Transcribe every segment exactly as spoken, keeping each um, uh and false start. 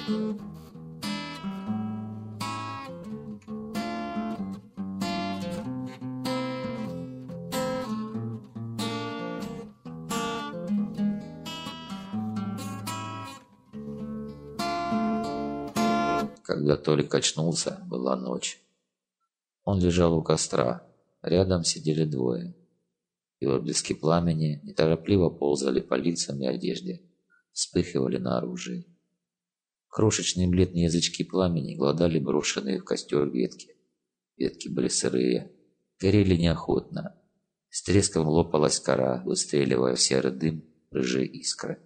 Когда Толик очнулся, была ночь. Он лежал у костра, рядом сидели двое. И отблески пламени неторопливо ползали по лицам и одежде, вспыхивали на оружии. Крошечные бледные язычки пламени глодали брошенные в костер ветки. Ветки были сырые, горели неохотно. С треском лопалась кора, выстреливая в серый дым рыжие искры.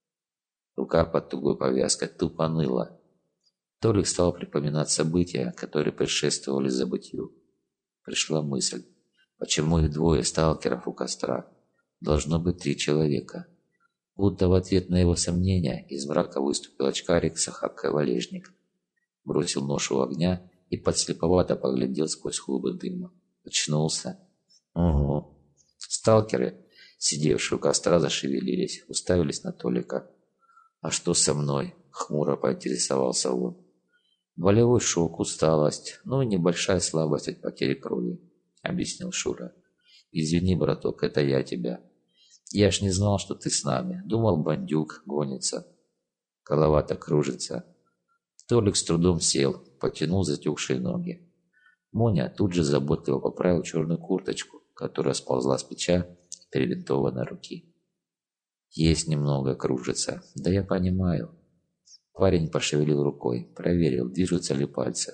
Рука под тугой повязкой тупо ныла. Толик стал припоминать события, которые предшествовали забытью. Пришла мысль, почему их двое сталкеров у костра? Должно быть три человека. Будто в ответ на его сомнения из мрака выступил очкарик с охапкой валежника. Бросил нож у огня и подслеповато поглядел сквозь клубы дыма. Очнулся. Угу. Сталкеры, сидевшие у костра, зашевелились, уставились на Толика. «А что со мной?» — хмуро поинтересовался он. «Болевой шок, усталость, ну и небольшая слабость от потери крови», — объяснил Шура. «Извини, браток, это я тебя. Я ж не знал, что ты с нами. Думал, бандюк гонится. Голова-то кружится». Толик с трудом сел, потянул затекшие ноги. Моня тут же заботливо поправил черную курточку, которая сползла с плеча перебинтованной руки. «Есть немного, кружится. Да я понимаю». Парень пошевелил рукой, проверил, движутся ли пальцы.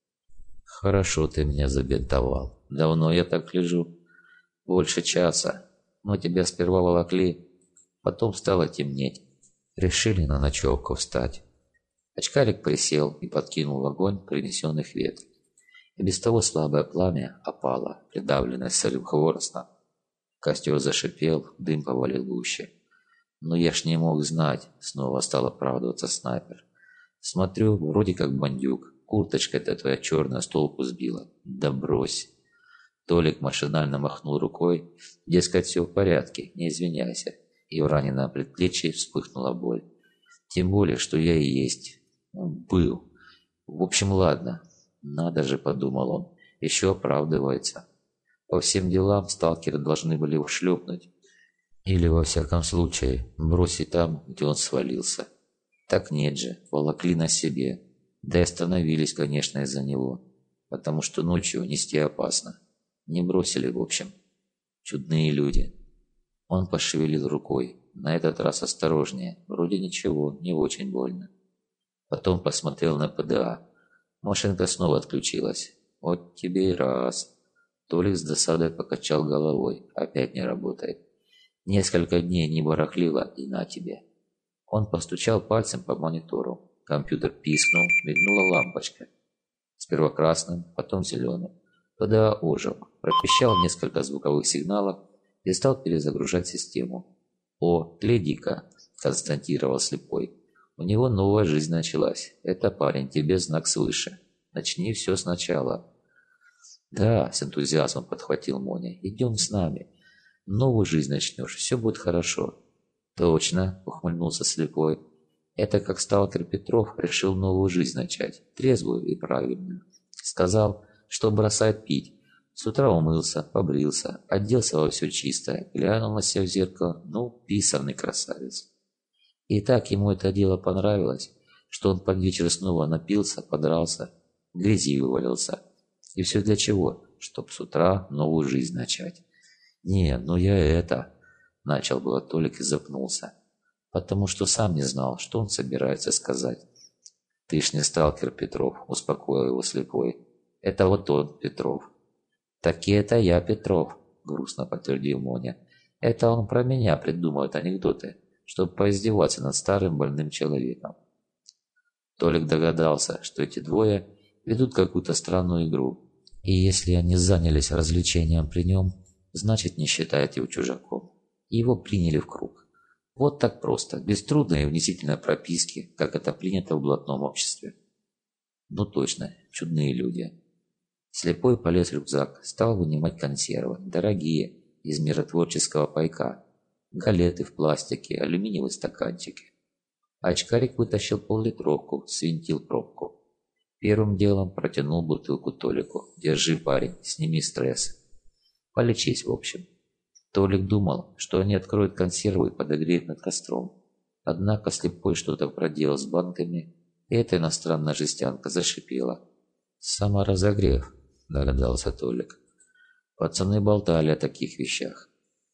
«Хорошо ты меня забинтовал. Давно я так лежу?» «Больше часа. Но тебя сперва волокли, потом стало темнеть. Решили на ночевку встать». Очкарик присел и подкинул в огонь принесенных веток. И без того слабое пламя опало, придавленное сырым хворостом. Костер зашипел, дым повалил гуще. «Но я ж не мог знать», — снова стал оправдываться снайпер. «Смотрю, вроде как бандюк. Курточка-то твоя черная с толку сбила». «Да брось». Толик машинально махнул рукой. Дескать, все в порядке, не извиняйся. И в раненом предплечье вспыхнула боль. Тем более, что я и есть. Был. В общем, ладно. Надо же, подумал он, еще оправдывается. По всем делам сталкеры должны были его шлепнуть. Или, во всяком случае, бросить там, где он свалился. Так нет же, волокли на себе. Да и остановились, конечно, из-за него. Потому что ночью нести опасно. Не бросили, в общем. Чудные люди. Он пошевелил рукой. На этот раз осторожнее. Вроде ничего, не очень больно. Потом посмотрел на ПДА. Машинка снова отключилась. Вот тебе и раз. Толик с досадой покачал головой. Опять не работает. Несколько дней не барахлило, и на тебе. Он постучал пальцем по монитору. Компьютер пискнул, мигнула лампочка. Сперва красным, потом зеленым. ПДА ожил, пропищал несколько звуковых сигналов и стал перезагружать систему. «О, гляди-ка», – констатировал слепой. «У него новая жизнь началась. Это, парень, тебе знак свыше. Начни все сначала». «Да», – с энтузиазмом подхватил Моня, – «идем с нами. Новую жизнь начнешь, все будет хорошо». «Точно», – ухмыльнулся слепой. «Это как сталкер Петров решил новую жизнь начать, трезвую и правильную. Сказал, что бросает пить. С утра умылся, побрился, оделся во все чистое, глянул на себя в зеркало, ну, писанный красавец. И так ему это дело понравилось, что он под вечер снова напился, подрался, грязи вывалился. И все для чего? Чтоб с утра новую жизнь начать. «Не, ну я это...» — начал было Толик и запнулся, потому что сам не знал, что он собирается сказать. «Ты ж не сталкер, Петров», — успокоил его слепой. «Это вот он, Петров». «Так и это я, Петров», — грустно подтвердил Моня. «Это он про меня придумывает анекдоты, чтобы поиздеваться над старым больным человеком». Толик догадался, что эти двое ведут какую-то странную игру, и если они занялись развлечением при нем, значит, не считают его чужаком. И его приняли в круг. Вот так просто, без трудной и унизительной прописки, как это принято в блатном обществе. Ну точно, чудные люди. Слепой полез в рюкзак, стал вынимать консервы, дорогие, из миротворческого пайка, галеты в пластике, алюминиевые стаканчики. Очкарик вытащил поллитровку, свинтил пробку. Первым делом протянул бутылку Толику. «Держи, парень, сними стресс. Полечись, в общем». Толик думал, что они откроют консервы и подогреют над костром. Однако слепой что-то проделал с банками, и эта иностранная жестянка зашипела. «Саморазогрев», — догадался Толик. Пацаны болтали о таких вещах.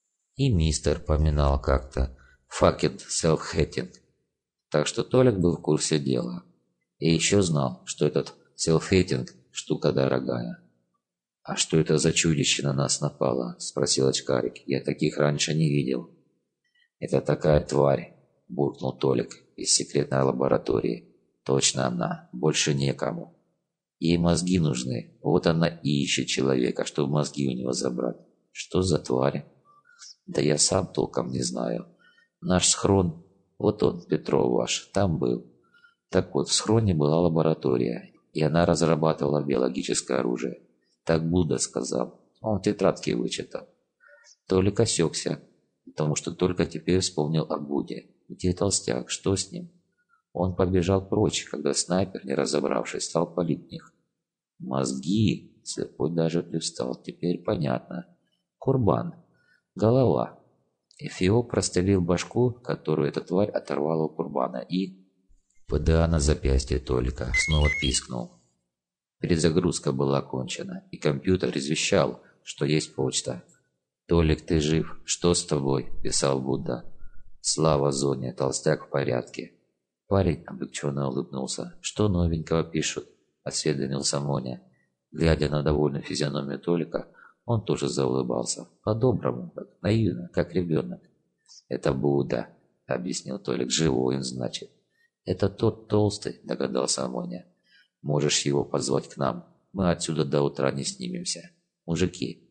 И мистер поминал как-то «fucking self-hating». Так что Толик был в курсе дела. И еще знал, что этот self-hating штука дорогая. «А что это за чудище на нас напало?» – спросил очкарик. «Я таких раньше не видел». «Это такая тварь», – буркнул Толик из секретной лаборатории. «Точно она. Больше некому. Ей мозги нужны. Вот она и ищет человека, чтобы мозги у него забрать. Что за тварь?» «Да я сам толком не знаю. Наш схрон, вот он, Петров ваш, там был. Так вот, в схроне была лаборатория, и она разрабатывала биологическое оружие. Так Будда сказал. Он в тетрадке вычитал». Толик осекся, потому что только теперь вспомнил о Будде. Где толстяк? Что с ним? Он побежал прочь, когда снайпер, не разобравшись, стал палить в них. «Мозги!» — слепой даже привстал. «Теперь понятно. Курбан. Голова». Эфиоп прострелил башку, которую эта тварь оторвала у Курбана, и... ПДА на запястье Толика снова пискнул. Перезагрузка была окончена, и компьютер извещал, что есть почта. «Толик, ты жив? Что с тобой?» – писал Будда. «Слава зоне, толстяк в порядке». Парень облегченно улыбнулся. «Что новенького пишут?» – осведомился Моня. Глядя на довольную физиономию Толика, он тоже заулыбался. По-доброму, наивно, как ребенок. «Это Будда», – объяснил Толик. «Живой он, значит». «Это тот толстый», – догадался Моня. «Можешь его позвать к нам. Мы отсюда до утра не снимемся. Мужики».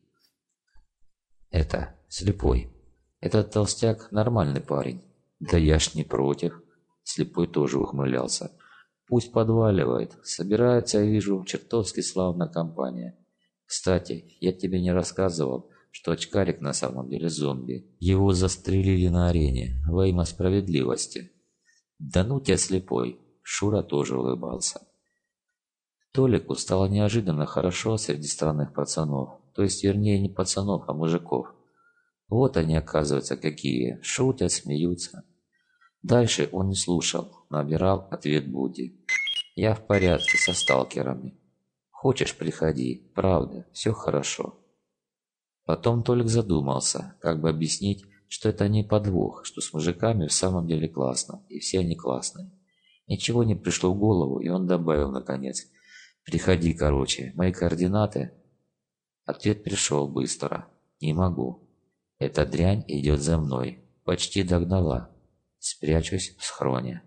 «Это слепой. Этот толстяк нормальный парень». «Да я ж не против». Слепой тоже ухмылялся. «Пусть подваливает. Собирается, я вижу, чертовски славная компания. Кстати, я тебе не рассказывал, что очкарик на самом деле зомби. Его застрелили на арене во имя справедливости». «Да ну тебя, слепой!» Шура тоже улыбался. Толику стало неожиданно хорошо среди странных пацанов. То есть, вернее, не пацанов, а мужиков. Вот они, оказывается, какие. Шутят, смеются. Дальше он не слушал. Набирал ответ Будде. «Я в порядке со сталкерами. Хочешь, приходи. Правда, все хорошо». Потом Толик задумался, как бы объяснить, что это не подвох, что с мужиками в самом деле классно, и все они классные. Ничего не пришло в голову, и он добавил наконец: «Приходи, короче, мои координаты». Ответ пришел быстро. «Не могу. Эта дрянь идет за мной. Почти догнала. Спрячусь в схроне».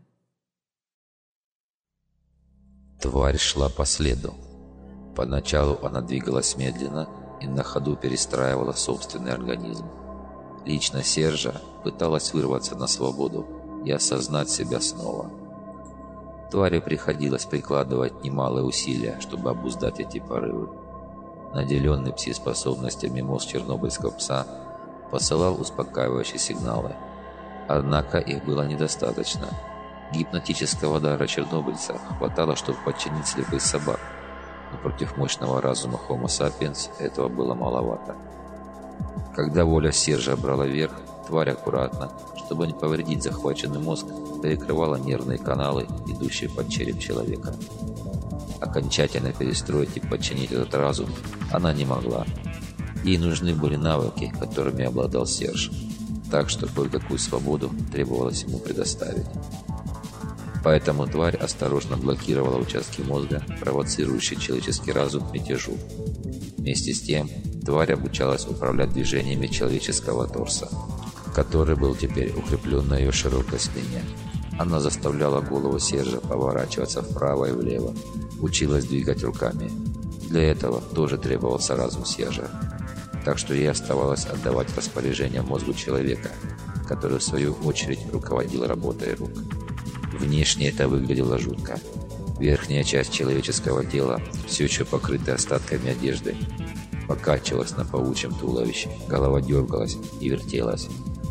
Тварь шла по следу. Поначалу она двигалась медленно и на ходу перестраивала собственный организм. Лично Сержа пыталась вырваться на свободу и осознать себя снова. Твари приходилось прикладывать немалые усилия, чтобы обуздать эти порывы. Наделенный пси-способностями мозг чернобыльского пса посылал успокаивающие сигналы. Однако их было недостаточно. Гипнотического дара чернобыльца хватало, чтобы подчинить слепых собак, но против мощного разума Homo sapiens этого было маловато. Когда воля Сержа брала верх, тварь аккуратно, чтобы не повредить захваченный мозг, перекрывала нервные каналы, идущие под череп человека. Окончательно перестроить и подчинить этот разум она не могла. Ей нужны были навыки, которыми обладал Серж, так что кое-какую свободу требовалось ему предоставить. Поэтому тварь осторожно блокировала участки мозга, провоцирующие человеческий разум к мятежу. Вместе с тем, тварь обучалась управлять движениями человеческого торса, который был теперь укреплен на ее широкой спине. Она заставляла голову Сержа поворачиваться вправо и влево, училась двигать руками. Для этого тоже требовался разум Сержа. Так что ей оставалось отдавать распоряжение мозгу человека, который в свою очередь руководил работой рук. Внешне это выглядело жутко. Верхняя часть человеческого тела, все еще покрытая остатками одежды, покачивалась на паучьем туловище, голова дергалась и вертелась,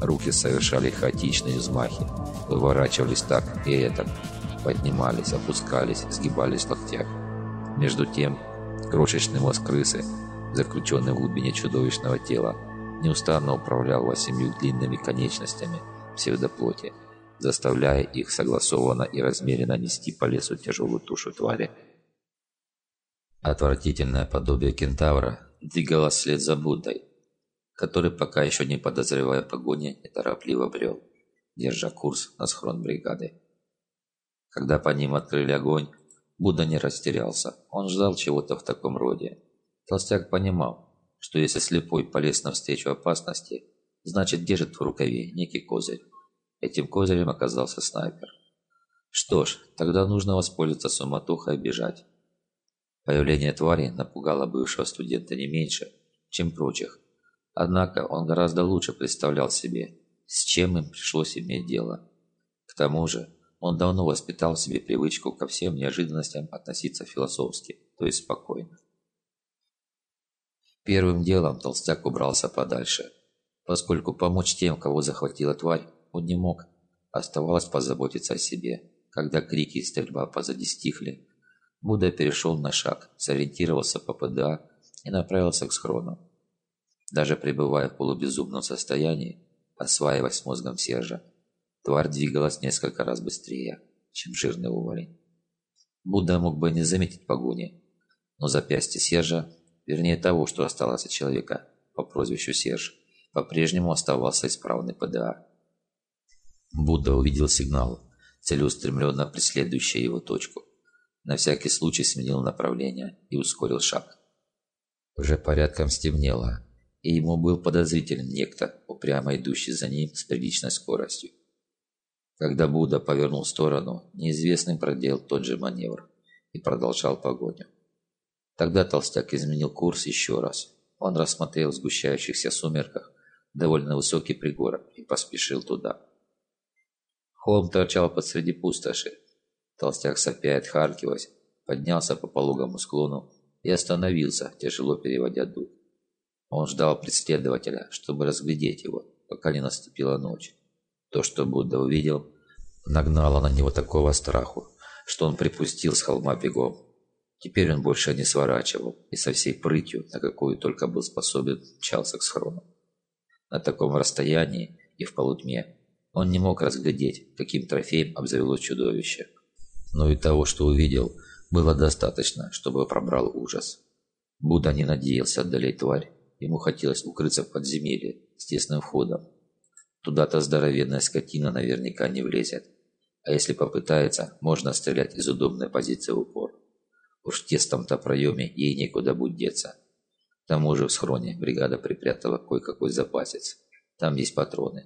Руки совершали хаотичные взмахи, выворачивались так и этак, поднимались, опускались, сгибались в локтях. Между тем, крошечный мозг крысы, заключенный в глубине чудовищного тела, неустанно управлял восемью длинными конечностями псевдоплоти, заставляя их согласованно и размеренно нести по лесу тяжелую тушу твари. Отвратительное подобие кентавра двигалось вслед за Буддой, который, пока еще не подозревая погони, неторопливо брел, держа курс на схрон бригады. Когда по ним открыли огонь, Будда не растерялся. Он ждал чего-то в таком роде. Толстяк понимал, что если слепой полез навстречу опасности, значит держит в рукаве некий козырь. Этим козырем оказался снайпер. Что ж, тогда нужно воспользоваться суматохой и бежать. Появление твари напугало бывшего студента не меньше, чем прочих. Однако он гораздо лучше представлял себе, с чем им пришлось иметь дело. К тому же он давно воспитал в себе привычку ко всем неожиданностям относиться философски, то есть спокойно. Первым делом толстяк убрался подальше, поскольку помочь тем, кого захватила тварь, он не мог. Оставалось позаботиться о себе. Когда крики и стрельба позади стихли, Будда перешел на шаг, сориентировался по ПДА и направился к схрону. Даже пребывая в полубезумном состоянии, осваиваясь мозгом Сержа, тварь двигалась несколько раз быстрее, чем жирный уволень. Будда мог бы не заметить погони, но запястье Сержа, вернее того, что осталось от человека по прозвищу Серж, по-прежнему оставался исправный ПДА. Будда увидел сигнал, целеустремленно преследующий его точку. На всякий случай сменил направление и ускорил шаг. Уже порядком стемнело, и ему был подозрителен некто, упрямо идущий за ним с приличной скоростью. Когда Будда повернул в сторону, неизвестный проделал тот же маневр и продолжал погоню. Тогда толстяк изменил курс еще раз. Он рассмотрел в сгущающихся сумерках довольно высокий пригорок и поспешил туда. Холм торчал посреди пустоши. Толстяк, сопя и отхаркиваясь, поднялся по пологому склону и остановился, тяжело переводя дух. Он ждал преследователя, чтобы разглядеть его, пока не наступила ночь. То, что Будда увидел, нагнало на него такого страху, что он припустил с холма бегом. Теперь он больше не сворачивал и со всей прытью, на какую только был способен, мчался к схрону. На таком расстоянии и в полутьме он не мог разглядеть, каким трофеем обзавелось чудовище. Но и того, что увидел, было достаточно, чтобы пробрал ужас. Будда не надеялся одолеть тварь. Ему хотелось укрыться в подземелье с тесным входом. Туда-то здоровенная скотина наверняка не влезет. А если попытается, можно стрелять из удобной позиции в упор. Уж в тесном-то проеме ей некуда будет деться. К тому же в схроне бригада припрятала кое-какой запасец. Там есть патроны.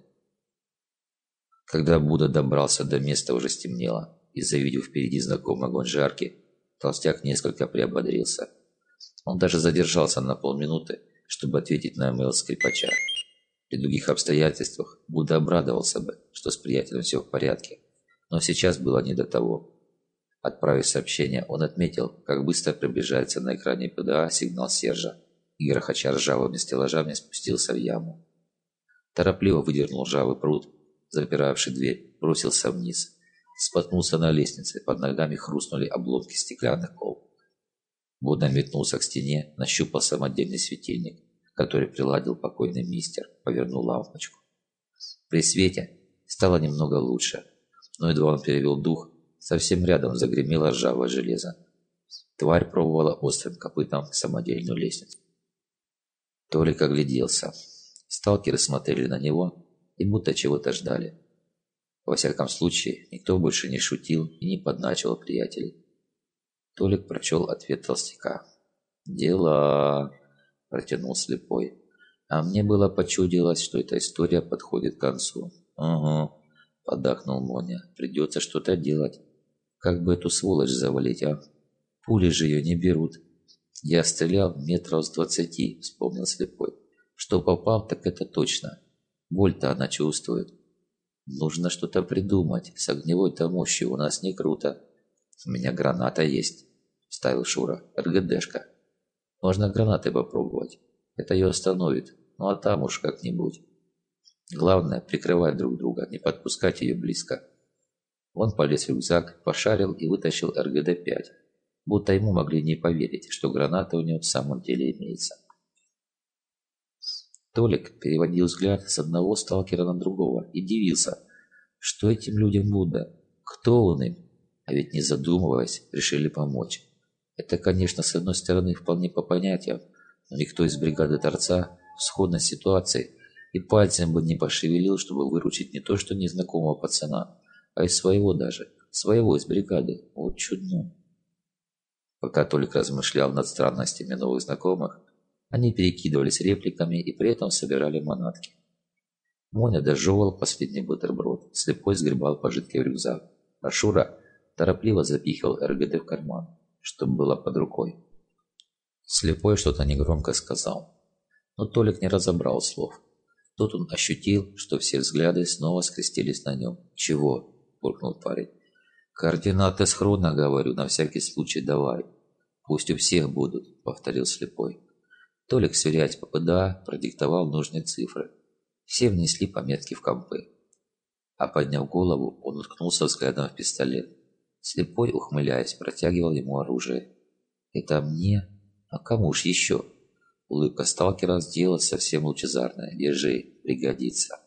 Когда Будда добрался до места, уже стемнело. И, завидев впереди знакомый огонь жарки, толстяк несколько приободрился. Он даже задержался на полминуты, чтобы ответить на имейл скрипача. При других обстоятельствах Будда обрадовался бы, что с приятелем все в порядке. Но сейчас было не до того. Отправив сообщение, он отметил, как быстро приближается на экране ПДА сигнал Сержа, и, грохоча ржавыми стеллажами, спустился в яму. Торопливо выдернул ржавый прут, запиравший дверь, бросился вниз. Споткнулся на лестнице, под ногами хрустнули обломки стеклянных колб. Будда метнулся к стене, нащупал самодельный светильник, который приладил покойный мистер, повернул лампочку. При свете стало немного лучше, но едва он перевел дух, совсем рядом загремело ржавое железо. Тварь пробовала острым копытом самодельную лестницу. Толик огляделся. Сталкеры смотрели на него и будто чего-то ждали. Во всяком случае, никто больше не шутил и не подначивал приятелей. Толик прочел ответ толстяка. «Дела!» – протянул слепой. «А мне было почудилось, что эта история подходит к концу». «Угу», – поддакнул Моня. «Придется что-то делать. Как бы эту сволочь завалить, а? Пули же ее не берут». «Я стрелял метров с двадцати», – вспомнил слепой. «Что попал, так это точно. Боль-то она чувствует». «Нужно что-то придумать. С огневой-то мощью у нас не круто». «У меня граната есть», – вставил Шура. «РГДшка. Можно гранаты попробовать. Это ее остановит. Ну а там уж как-нибудь». Главное, прикрывать друг друга, не подпускать ее близко. Он полез в рюкзак, пошарил и вытащил эр гэ дэ пять, будто ему могли не поверить, что граната у него в самом деле имеется. Толик переводил взгляд с одного сталкера на другого и дивился, что этим людям Будда, кто он им, а ведь не задумываясь, решили помочь. Это, конечно, с одной стороны вполне по понятиям, но никто из бригады торца в сходной ситуации и пальцем бы не пошевелил, чтобы выручить не то что незнакомого пацана, а и своего даже, своего из бригады. Вот чудно. Пока Толик размышлял над странностями новых знакомых, они перекидывались репликами и при этом собирали манатки. Моня дожевывал последний бутерброд, слепой сгребал пожитки в рюкзак, а Шура торопливо запихивал эр гэ дэ в карман, чтобы было под рукой. Слепой что-то негромко сказал, но Толик не разобрал слов. Тут он ощутил, что все взгляды снова скрестились на нем. «Чего?» – буркнул парень. «Координаты схрона, говорю, на всякий случай давай. Пусть у всех будут», – повторил слепой. Толик, сверяясь по пэ дэ а, продиктовал нужные цифры. Все внесли пометки в компы. А подняв голову, он уткнулся взглядом в пистолет. Слепой, ухмыляясь, протягивал ему оружие. «Это мне? А кому ж еще?» Улыбка сталкера сделалась совсем лучезарная. «Держи, пригодится».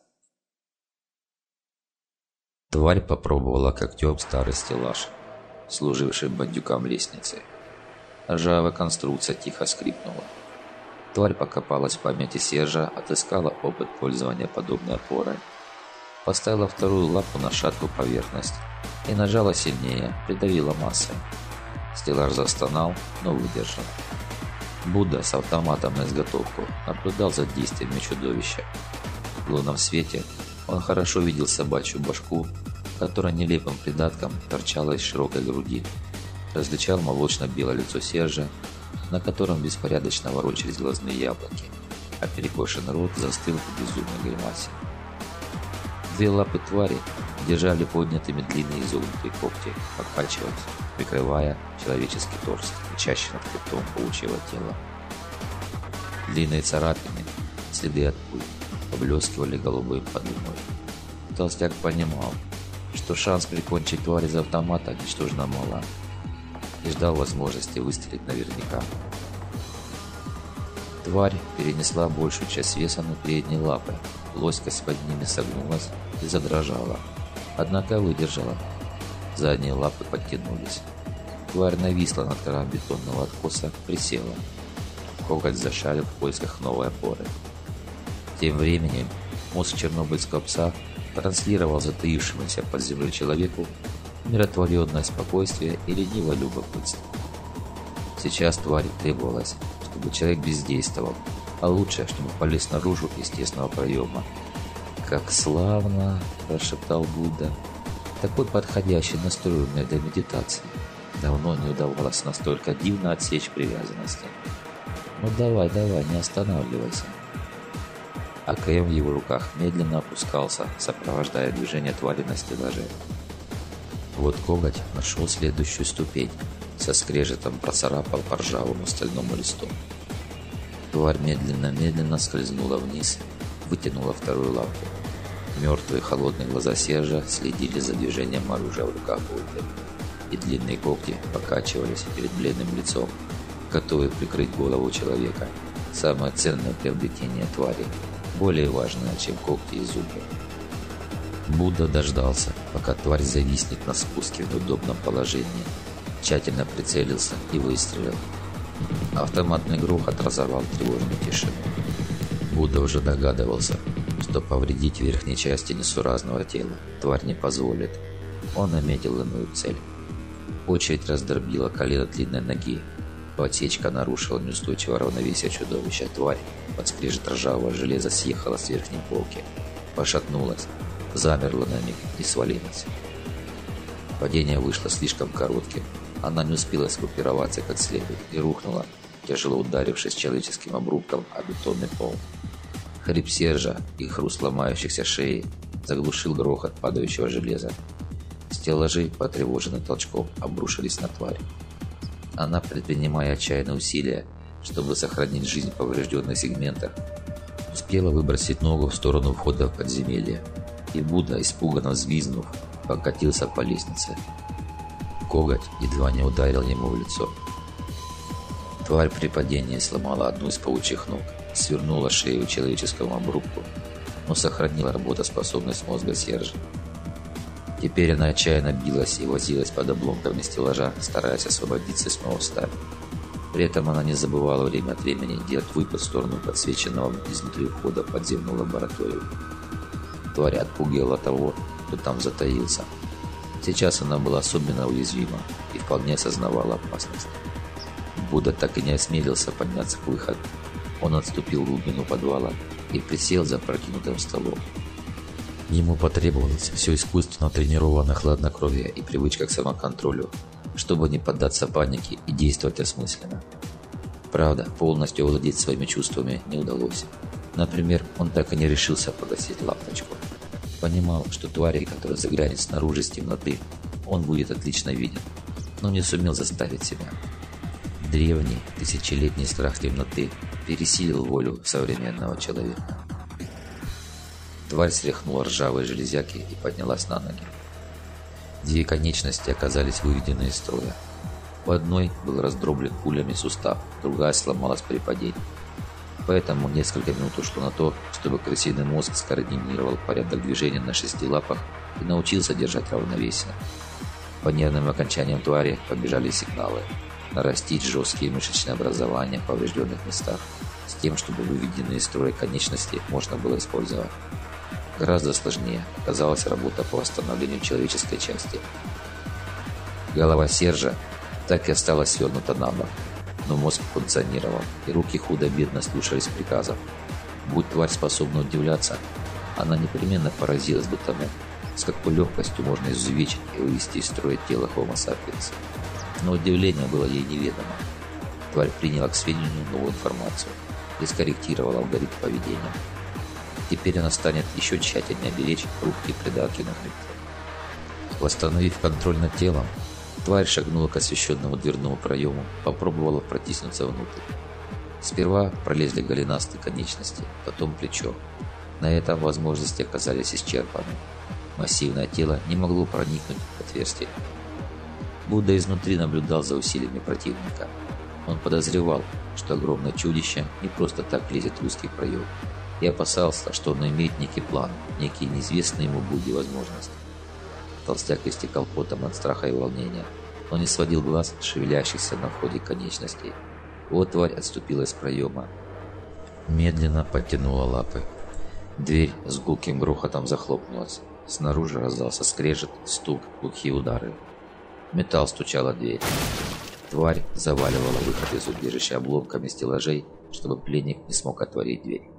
Тварь попробовала когтем старый стеллаж, служивший бандюкам лестницей. Ржавая конструкция тихо скрипнула. Тварь покопалась в памяти Сержа, отыскала опыт пользования подобной опорой. Поставила вторую лапу на шаткую поверхность и нажала сильнее, придавила массой. Стеллаж застонал, но выдержал. Будда с автоматом на изготовку наблюдал за действиями чудовища. В лунном свете он хорошо видел собачью башку, которая нелепым придатком торчала из широкой груди. Различал молочно-белое лицо Сержа, на котором беспорядочно ворочались глазные яблоки, а перекошенный рот застыл в безумной гримасе. Две лапы твари держали поднятыми длинные изогнутые когти, покачиваясь, прикрывая человеческий торс и чаще над хребтом паучьего тела. Длинные царапины, следы от пуль, поблескивали голубым подумой. Толстяк понимал, что шанс прикончить тварь из автомата ничтожно мала, и ждал возможности выстрелить наверняка. Тварь перенесла большую часть веса на передние лапы, плоскость под ними согнулась и задрожала, однако выдержала. Задние лапы подтянулись. Тварь нависла над краем бетонного откоса, присела. Коготь зашарил в поисках новой опоры. Тем временем мозг чернобыльского пса транслировал затаившемуся под землей человеку умиротворенное спокойствие и ленивое любопытство. Сейчас твари требовалось, чтобы человек бездействовал, а лучше, чтобы полез наружу из тесного проема. «Как славно!» – прошептал Будда. «Такой подходящий, настроенный для медитации. Давно не удавалось настолько дивно отсечь привязанности. Ну давай, давай, не останавливайся». А КМ в его руках медленно опускался, сопровождая движение твари на стеллаже. Вот коготь нашел следующую ступень, со скрежетом процарапал по ржавому стальному листу. Тварь медленно-медленно скользнула вниз, вытянула вторую лапу. Мертвые холодные глаза Сержа следили за движением оружия в руках Будды, и длинные когти покачивались перед бледным лицом, готовые прикрыть голову человека. Самое ценное приобретение твари, более важное, чем когти и зубы. Будда дождался, пока тварь зависнет на спуске в удобном положении, тщательно прицелился и выстрелил. Автоматный грохот разорвал тревожную тишину. Будда уже догадывался, что повредить верхней части несуразного тела тварь не позволит. Он наметил иную цель. Очередь раздробила колено длинной ноги. Подсечка нарушила неустойчивое равновесие чудовища. Тварь под скрежет ржавого железа съехала с верхней полки, пошатнулась, замерла на миг и свалилась. Падение вышло слишком коротким. Она не успела скруппироваться как следует и рухнула, тяжело ударившись человеческим обрубком о бетонный пол. Хрип Сержа и хруст ломающихся шеи заглушил грохот падающего железа. Стеллажи, потревоженные толчком, обрушились на тварь. Она, предпринимая отчаянные усилия, чтобы сохранить жизнь в поврежденных сегментах, успела выбросить ногу в сторону входа в подземелье, и Будда, испуганно взвизгнув, покатился по лестнице. Коготь едва не ударил ему в лицо. Тварь при падении сломала одну из паучьих ног, свернула шею человеческому обрубку, но сохранила работоспособность мозга Сержа. Теперь она отчаянно билась и возилась под обломками стеллажа, стараясь освободиться и снова встать. При этом она не забывала время от времени делать выпад в сторону подсвеченного изнутри входа в подземную лабораторию. Тварь отпугивала того, кто там затаился. Сейчас она была особенно уязвима и вполне осознавала опасность. Будда так и не осмелился подняться к выходу. Он отступил в глубину подвала и присел за опрокинутым столом. Ему потребовалось все искусственно тренированное хладнокровие и привычка к самоконтролю, чтобы не поддаться панике и действовать осмысленно. Правда, полностью овладеть своими чувствами не удалось. Например, он так и не решился погасить лампочку. Понимал, что твари, которые заглянет снаружи с темноты, он будет отлично виден, но не сумел заставить себя. Древний, тысячелетний страх темноты пересилил волю современного человека. Тварь стряхнула ржавые железяки и поднялась на ноги. Две конечности оказались выведены из строя. У одной был раздроблен пулями сустав, другая сломалась при падении. Поэтому несколько минут ушло на то, чтобы крысиный мозг скоординировал порядок движения на шести лапах и научился держать равновесие. По нервным окончаниям твари побежали сигналы. Нарастить жесткие мышечные образования в поврежденных местах, с тем, чтобы выведенные из строя конечности можно было использовать. Гораздо сложнее оказалась работа по восстановлению человеческой части. Голова Сержа так и осталась свернута на бок, но мозг функционировал, и руки худо-бедно слушались приказов. Будь тварь способна удивляться, она непременно поразилась бы тому, с какой легкостью можно изувечить и вывести из строя тело Homo sapiens. Но удивление было ей неведомо. Тварь приняла к сведению новую информацию и скорректировала алгоритм поведения. Теперь она станет еще тщательнее беречь хрупкие придатки на хребте. Восстановив контроль над телом, тварь шагнула к освещенному дверному проему, попробовала протиснуться внутрь. Сперва пролезли голенастые конечности, потом плечо. На этом возможности оказались исчерпаны. Массивное тело не могло проникнуть в отверстие. Будда изнутри наблюдал за усилиями противника. Он подозревал, что огромное чудище не просто так лезет в узкий проем, и опасался, что он имеет некий план, некие неизвестные ему Будде возможности. Толстяк истекал потом от страха и волнения, но не сводил глаз с шевелящихся на входе конечностей. Вот тварь отступила из проема. Медленно подтянула лапы. Дверь с гулким грохотом захлопнулась. Снаружи раздался скрежет, стук, глухие удары. Металл стучал о дверь. Тварь заваливала выход из убежища обломками стеллажей, чтобы пленник не смог отворить дверь.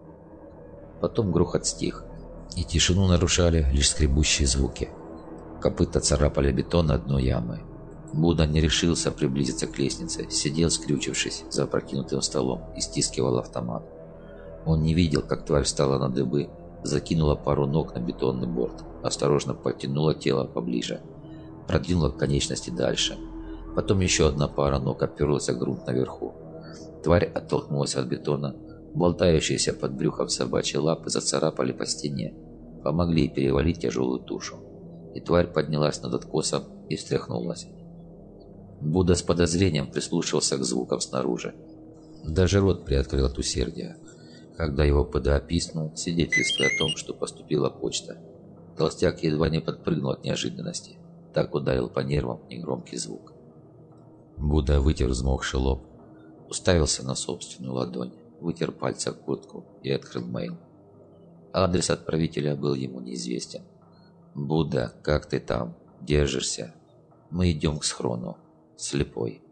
Потом грохот стих, и тишину нарушали лишь скребущие звуки. Копыта царапали бетон на дно ямы. Будда не решился приблизиться к лестнице, сидел скрючившись за опрокинутым столом и стискивал автомат. Он не видел, как тварь встала на дыбы, закинула пару ног на бетонный борт, осторожно подтянула тело поближе, продвинула конечности дальше. Потом еще одна пара ног оперлась о грунт наверху. Тварь оттолкнулась от бетона, болтающиеся под брюхом собачьи лапы зацарапали по стене, помогли перевалить тяжелую тушу. И тварь поднялась над откосом и встряхнулась. Будда с подозрением прислушивался к звукам снаружи. Даже рот приоткрыл от усердия, когда его ПДА писнул, свидетельствуя о том, что поступила почта. Толстяк едва не подпрыгнул от неожиданности. Так ударил по нервам негромкий звук. Будда вытер взмокший лоб, уставился на собственную ладонь, вытер пальцы о куртку и открыл мейл. Адрес отправителя был ему неизвестен. «Будда, как ты там? Держишься? Мы идем к схрону. Слепой».